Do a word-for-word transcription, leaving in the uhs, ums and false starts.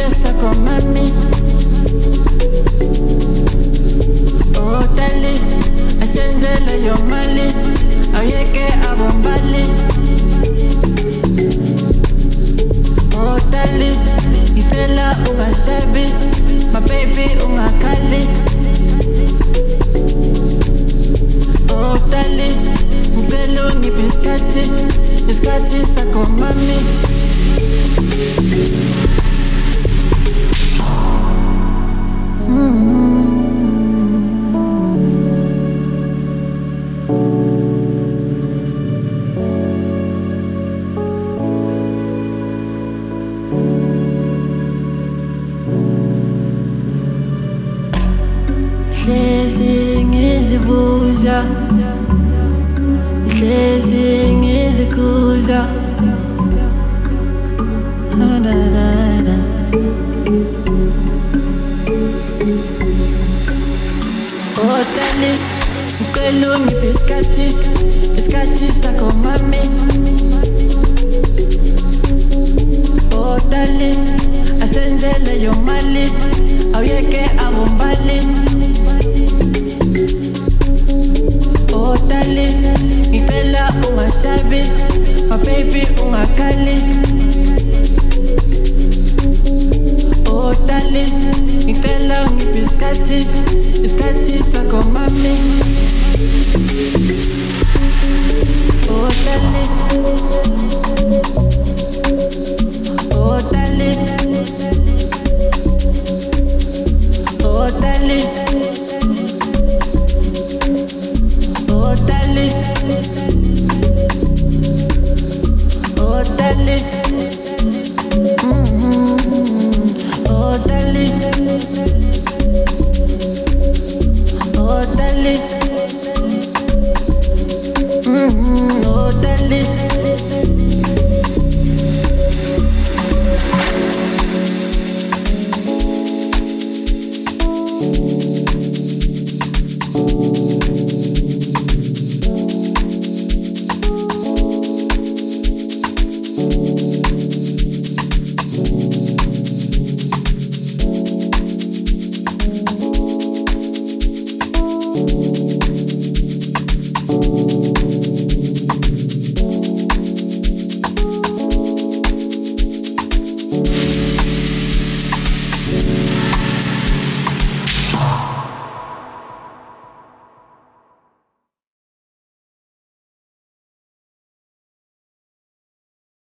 Iskate sako mami. Oh dali, asenzele yo mali. Ayeke abombali. Oh dali, itela ungasabi. My baby ungakali. Oh dali, ngicela ungiphe isikhathi. Isikhathi sakho mami. Hlezi ngizibuza, hlezi ngizikhuza. Da da da. Oh dali, ngicela ungiphe isikhathi, isikhathi sakho mami. Oh dali, asenzele yo mali, awuyeke abombali. Oh dali, ngicela ungasabi, my baby ungakali. Oh dali, ngicela ungiphe isikhathi, isikhathi sakho mami. Oh dali, oh dali, oh dali, oh dali, oh dali, mm-hmm. Oh dali, oh dali.